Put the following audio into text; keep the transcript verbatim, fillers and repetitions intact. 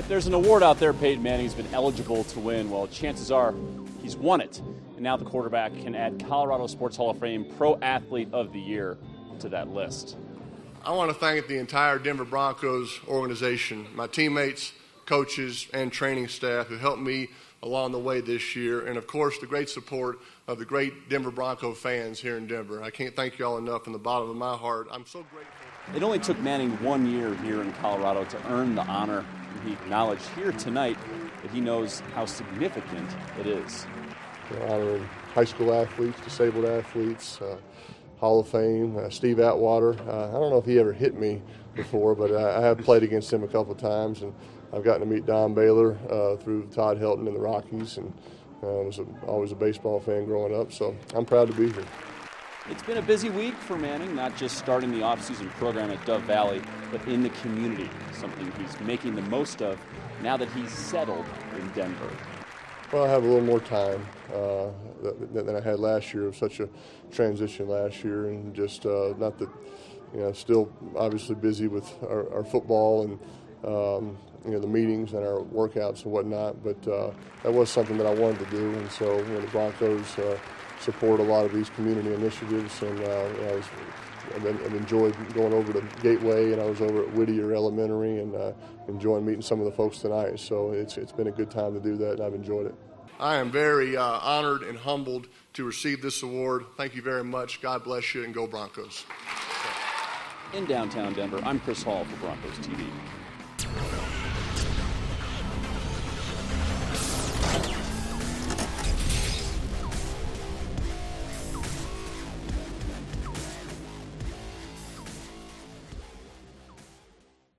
If there's an award out there Peyton Manning's been eligible to win, well, chances are he's won it. And now the quarterback can add Colorado Sports Hall of Fame Pro Athlete of the Year to that list. I want to thank the entire Denver Broncos organization, my teammates, coaches, and training staff who helped me along the way this year, and of course the great support of the great Denver Bronco fans here in Denver. I can't thank you all enough from the bottom of my heart. I'm so grateful. It only took Manning one year here in Colorado to earn the honor, and he acknowledged here tonight that he knows how significant it is. We're honoring high school athletes, disabled athletes, uh, Hall of Fame, uh, Steve Atwater. Uh, I don't know if he ever hit me before, but I, I have played against him a couple of times, and I've gotten to meet Don Baylor uh, through Todd Helton in the Rockies, and I uh, was a, always a baseball fan growing up, so I'm proud to be here. It's been a busy week for Manning, not just starting the offseason program at Dove Valley, but in the community, something he's making the most of now that he's settled in Denver. Well, I have a little more time uh, than I had last year. It was such a transition last year, and just uh, not that, you know, still obviously busy with our, our football and, um, you know, the meetings and our workouts and whatnot, but uh, that was something that I wanted to do, and so, you know, the Broncos uh, support a lot of these community initiatives, and uh, you know, I was, I've, I've enjoyed going over to Gateway, and I was over at Whittier Elementary, and uh, enjoying meeting some of the folks tonight, so it's it's been a good time to do that, and I've enjoyed it. I am very uh, honored and humbled to receive this award. Thank you very much. God bless you, and go Broncos. In downtown Denver, I'm Chris Hall for Broncos T V.